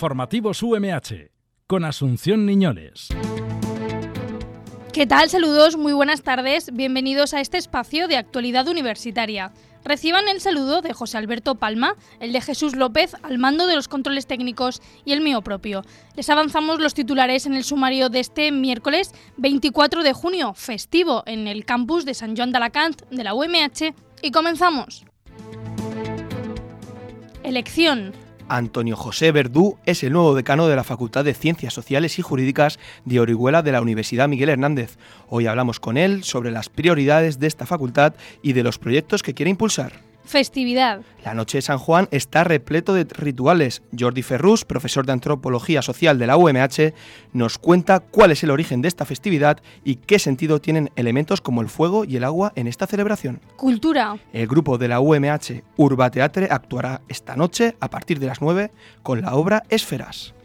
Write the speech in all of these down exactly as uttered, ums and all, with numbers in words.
Informativos U M H, con Asunción Niñoles. ¿Qué tal? Saludos, muy buenas tardes. Bienvenidos a este espacio de actualidad universitaria. Reciban el saludo de José Alberto Palma, el de Jesús López al mando de los controles técnicos y el mío propio. Les avanzamos los titulares en el sumario de este miércoles veinticuatro de junio, festivo en el campus de Sant Joan d'Alacant de la U M H, y comenzamos. Elección. Antonio José Verdú es el nuevo decano de la Facultad de Ciencias Sociales y Jurídicas de Orihuela de la Universidad Miguel Hernández. Hoy hablamos con él sobre las prioridades de esta facultad y de los proyectos que quiere impulsar. Festividad. La noche de San Juan está repleto de rituales. Jordi Ferrús, profesor de Antropología Social de la U M H, nos cuenta cuál es el origen de esta festividad y qué sentido tienen elementos como el fuego y el agua en esta celebración. Cultura. El grupo de la U M H Urba Teatre actuará esta noche a partir de las nueve con la obra Esferas.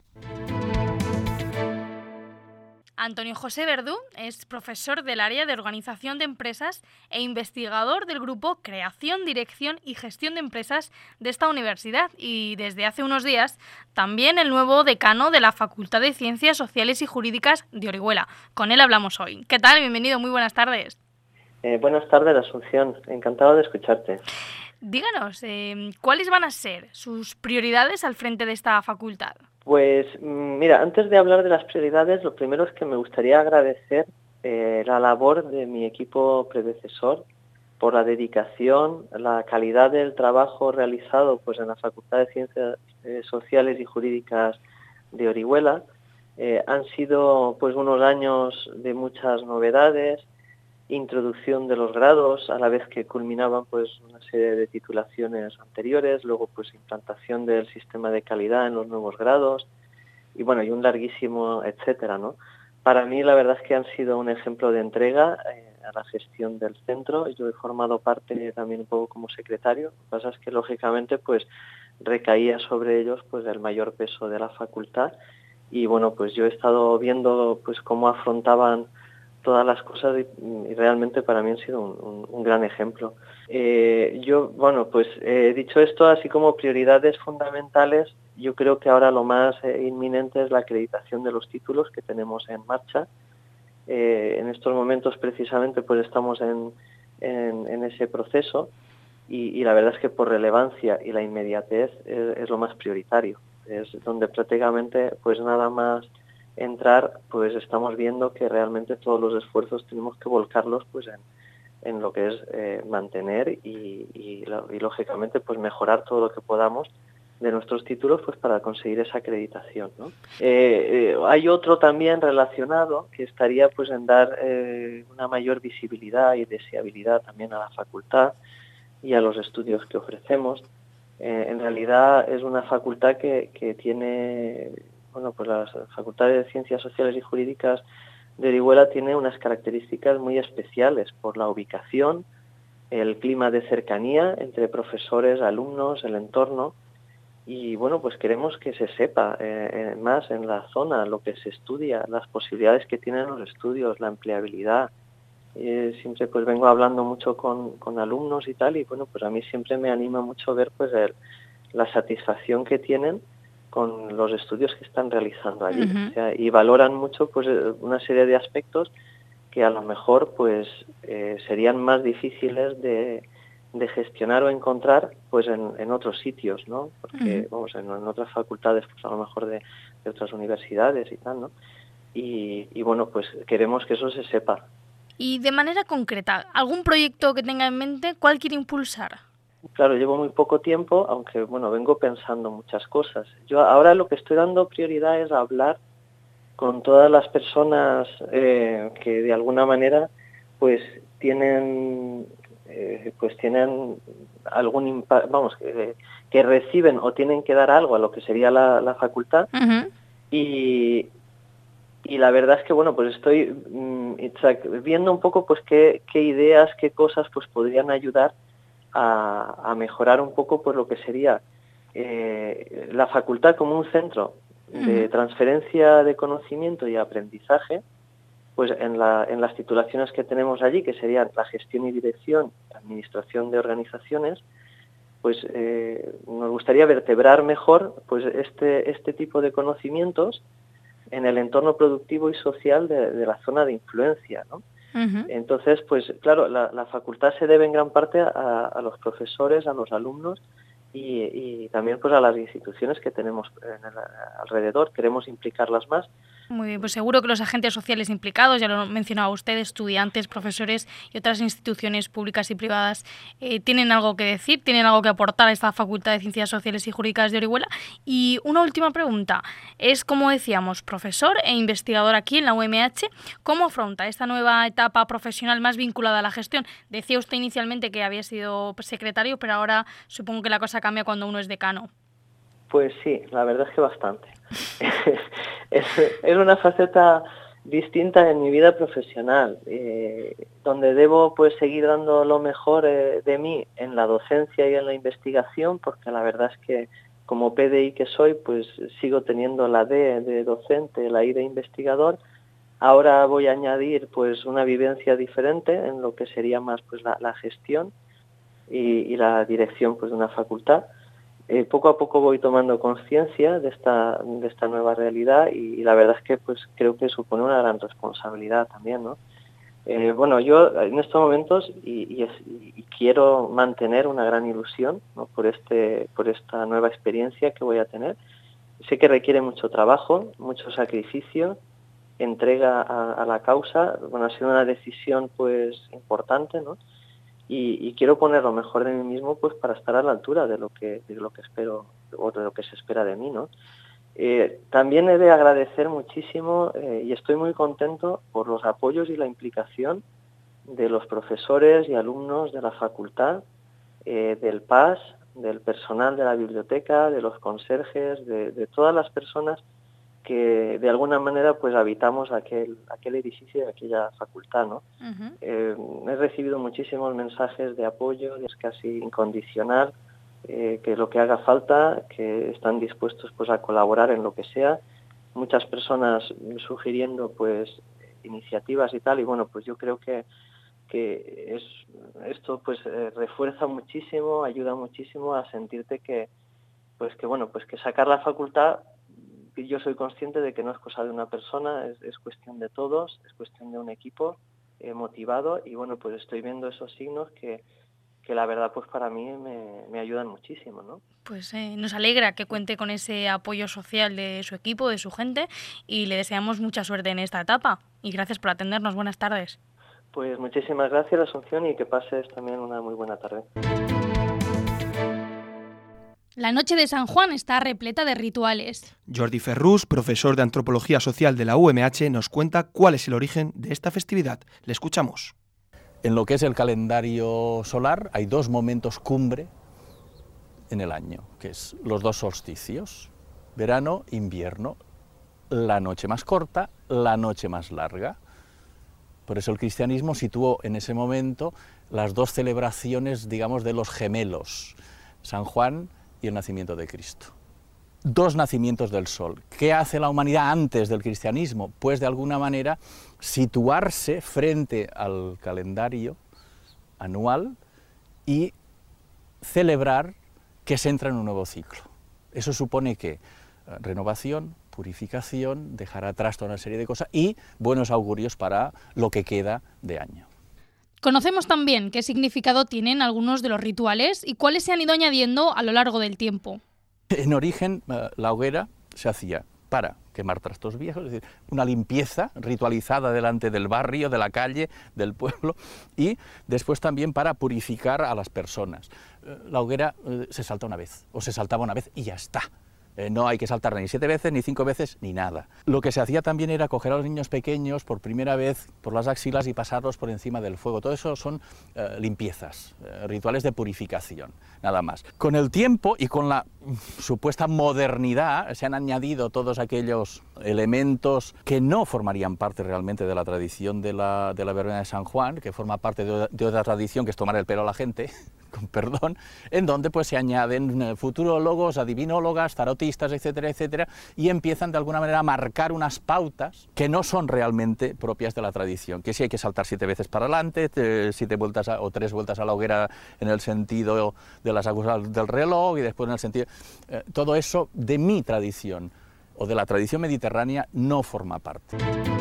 Antonio José Verdú es profesor del área de Organización de Empresas e investigador del grupo Creación, Dirección y Gestión de Empresas de esta universidad y desde hace unos días también el nuevo decano de la Facultad de Ciencias Sociales y Jurídicas de Orihuela. Con él hablamos hoy. ¿Qué tal? Bienvenido, muy buenas tardes. Eh, buenas tardes, Asunción. Encantado de escucharte. Díganos, eh, ¿cuáles van a ser sus prioridades al frente de esta facultad? Pues mira, antes de hablar de las prioridades, lo primero es que me gustaría agradecer eh, la labor de mi equipo predecesor por la dedicación, la calidad del trabajo realizado pues, en la Facultad de Ciencias eh, Sociales y Jurídicas de Orihuela. Eh, han sido pues unos años de muchas novedades, introducción de los grados, a la vez que culminaban pues una serie de titulaciones anteriores, luego pues implantación del sistema de calidad en los nuevos grados y bueno, y un larguísimo etcétera, ¿no? Para mí la verdad es que han sido un ejemplo de entrega eh, a la gestión del centro. Yo he formado parte también un poco como secretario. Lo que pasa es que lógicamente pues recaía sobre ellos pues el mayor peso de la facultad y bueno, pues yo he estado viendo pues cómo afrontaban todas las cosas y, y realmente para mí han sido un, un, un gran ejemplo. Eh, yo, bueno, pues he eh, dicho esto, así como prioridades fundamentales, yo creo que ahora lo más eh, inminente es la acreditación de los títulos que tenemos en marcha. Eh, en estos momentos precisamente pues estamos en, en, en ese proceso y, y la verdad es que por relevancia y la inmediatez es, es lo más prioritario. Es donde prácticamente pues nada más entrar, pues estamos viendo que realmente todos los esfuerzos tenemos que volcarlos pues en, en lo que es eh, mantener y, y, y lógicamente pues mejorar todo lo que podamos de nuestros títulos pues para conseguir esa acreditación, ¿no? Eh, eh, hay otro también relacionado que estaría pues en dar eh, una mayor visibilidad y deseabilidad también a la facultad y a los estudios que ofrecemos. Eh, en realidad es una facultad que, que tiene Bueno, pues la Facultad de Ciencias Sociales y Jurídicas de Orihuela tiene unas características muy especiales por la ubicación, el clima de cercanía entre profesores, alumnos, el entorno y bueno, pues queremos que se sepa eh, más en la zona lo que se estudia, las posibilidades que tienen los estudios, la empleabilidad. Eh, siempre pues vengo hablando mucho con, con alumnos y tal y bueno, pues a mí siempre me anima mucho ver pues el, la satisfacción que tienen con los estudios que están realizando allí. Uh-huh. O sea, y valoran mucho pues una serie de aspectos que a lo mejor pues eh, serían más difíciles de, de gestionar o encontrar pues en, en otros sitios, ¿no? Porque uh-huh. vamos en, en otras facultades pues a lo mejor de, de otras universidades y tal, ¿no? Y, y bueno, pues queremos que eso se sepa. Y de manera concreta, ¿algún proyecto que tenga en mente, cuál quiere impulsar? Claro, llevo muy poco tiempo, aunque bueno, vengo pensando muchas cosas. Yo ahora lo que estoy dando prioridad es hablar con todas las personas eh, que de alguna manera pues tienen eh, pues tienen algún impacto, vamos, que, que reciben o tienen que dar algo a lo que sería la, la facultad. Uh-huh. y y la verdad es que bueno, pues estoy mm, viendo un poco pues qué, qué ideas, qué cosas pues podrían ayudar A, a mejorar un poco pues lo que sería eh, la facultad como un centro de transferencia de conocimiento y aprendizaje, pues en, la, en las titulaciones que tenemos allí, que serían la gestión y dirección, administración de organizaciones, pues eh, nos gustaría vertebrar mejor pues este, este tipo de conocimientos en el entorno productivo y social de, de la zona de influencia, ¿no? Uh-huh. Entonces, pues claro, la, la facultad se debe en gran parte a, a los profesores, a los alumnos y, y también pues a las instituciones que tenemos en el, alrededor. Queremos implicarlas más. Muy bien, pues seguro que los agentes sociales implicados, ya lo mencionaba usted, estudiantes, profesores y otras instituciones públicas y privadas, eh, tienen algo que decir, tienen algo que aportar a esta Facultad de Ciencias Sociales y Jurídicas de Orihuela. Y una última pregunta, es, como decíamos, profesor e investigador aquí en la U M H, ¿cómo afronta esta nueva etapa profesional más vinculada a la gestión? Decía usted inicialmente que había sido secretario, pero ahora supongo que la cosa cambia cuando uno es decano. Pues sí, la verdad es que bastante. es, es una faceta distinta en mi vida profesional, eh, donde debo pues seguir dando lo mejor eh, de mí en la docencia y en la investigación, porque la verdad es que como P D I que soy, pues sigo teniendo la D de docente, la I de investigador. Ahora voy a añadir pues una vivencia diferente en lo que sería más pues la, la gestión y, y la dirección pues de una facultad. Eh, poco a poco voy tomando conciencia de esta de esta nueva realidad y, y la verdad es que pues creo que supone una gran responsabilidad también, ¿no? Eh, bueno, yo en estos momentos y, y, es, y quiero mantener una gran ilusión, ¿no? por este por esta nueva experiencia que voy a tener. Sé que requiere mucho trabajo, mucho sacrificio, entrega a, a la causa. Bueno, ha sido una decisión pues importante, ¿no? Y, y quiero poner lo mejor de mí mismo pues para estar a la altura de lo que de lo que espero o de lo que se espera de mí, ¿no? Eh, también he de agradecer muchísimo eh, y estoy muy contento por los apoyos y la implicación de los profesores y alumnos de la facultad, eh, del P A S, del personal de la biblioteca, de los conserjes, de, de todas las personas que de alguna manera pues habitamos aquel aquel edificio de aquella facultad, ¿no? Uh-huh. Eh, he recibido muchísimos mensajes de apoyo, es casi incondicional, eh, que lo que haga falta, que están dispuestos pues a colaborar en lo que sea. Muchas personas sugiriendo pues iniciativas y tal, y bueno, pues yo creo que que es esto pues eh, refuerza muchísimo, ayuda muchísimo a sentirte que pues que bueno, pues que sacar la facultad, yo soy consciente de que no es cosa de una persona, es, es cuestión de todos, es cuestión de un equipo eh, motivado y bueno, pues estoy viendo esos signos que, que la verdad pues para mí me, me ayudan muchísimo, ¿no? Pues eh, nos alegra que cuente con ese apoyo social de su equipo, de su gente y le deseamos mucha suerte en esta etapa y gracias por atendernos. Buenas tardes. Pues muchísimas gracias, Asunción, y que pases también una muy buena tarde. La noche de San Juan está repleta de rituales. Jordi Ferrús, profesor de Antropología Social de la U M H, nos cuenta cuál es el origen de esta festividad. Le escuchamos. En lo que es el calendario solar hay dos momentos cumbre en el año, que es los dos solsticios, verano, invierno, la noche más corta, la noche más larga. Por eso el cristianismo situó en ese momento las dos celebraciones, digamos, de los gemelos, San Juan y el nacimiento de Cristo. Dos nacimientos del sol. ¿Qué hace la humanidad antes del cristianismo? Pues de alguna manera situarse frente al calendario anual y celebrar que se entra en un nuevo ciclo. Eso supone que renovación, purificación, dejar atrás toda una serie de cosas y buenos augurios para lo que queda de año. Conocemos también qué significado tienen algunos de los rituales y cuáles se han ido añadiendo a lo largo del tiempo. En origen, la hoguera se hacía para quemar trastos viejos, es decir, una limpieza ritualizada delante del barrio, de la calle, del pueblo, y después también para purificar a las personas. La hoguera se salta una vez, o se saltaba una vez y ya está. Eh, no hay que saltar ni siete veces, ni cinco veces, ni nada. Lo que se hacía también era coger a los niños pequeños por primera vez por las axilas y pasarlos por encima del fuego. Todo eso son eh, limpiezas, eh, rituales de purificación, nada más. Con el tiempo y con la supuesta modernidad se han añadido todos aquellos elementos que no formarían parte realmente de la tradición de la, de la verbena de San Juan, que forma parte de, de otra tradición que es tomar el pelo a la gente, con perdón, en donde pues se añaden futurólogos, adivinólogas, tarotistas, etcétera, etcétera, y empiezan de alguna manera a marcar unas pautas que no son realmente propias de la tradición, que si hay que saltar siete veces para adelante, siete vueltas a, o tres vueltas a la hoguera en el sentido de las agujas del reloj y después en el sentido... Eh, todo eso de mi tradición o de la tradición mediterránea no forma parte.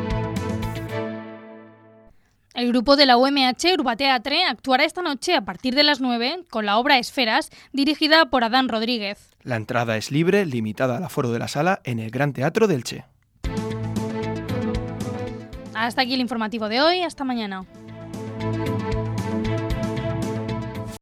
El grupo de la U M H Urbateatre actuará esta noche a partir de las nueve con la obra Esferas, dirigida por Adán Rodríguez. La entrada es libre, limitada al aforo de la sala, en el Gran Teatro de Elche. Hasta aquí el informativo de hoy, hasta mañana.